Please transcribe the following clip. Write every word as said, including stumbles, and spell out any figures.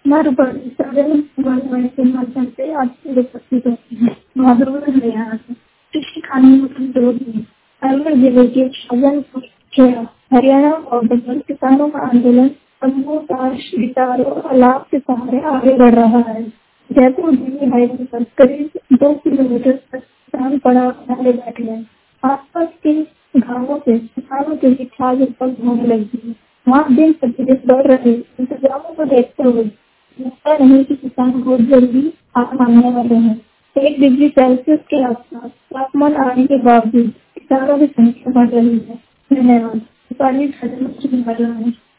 मरुभूमि साधारण मरुभूमि के माध्यम से आज भी उपस्थित होती है। मधुबन हरियाणा से कृषि कानूनों की विरोध में अलवर जिले के शाहजहानपुर खेड़ा हरियाणा और बंगाल किसानों का आंदोलन समूह ताश गिटार और अलाव के सहारे आगे बढ़ रहा है। जयपुर दिल्ली हाईवे पर करीब दो किलोमीटर तक किसान पड़ाव डाले बैठे हैं। आसपास के गांवों से किसानों के लिए खाद उपलब्ध होने लगी है। वहाँ दिन प्रतिदिन बढ़ रहे इंतजामों को देखते हुए लगता नहीं कि किसान बहुत जल्दी हार मानने वाले हैं। एक डिग्री सेल्सियस के आसपास तापमान आने के बावजूद किसानों की संख्या बढ़ रही है। धन्यवाद। दीपाली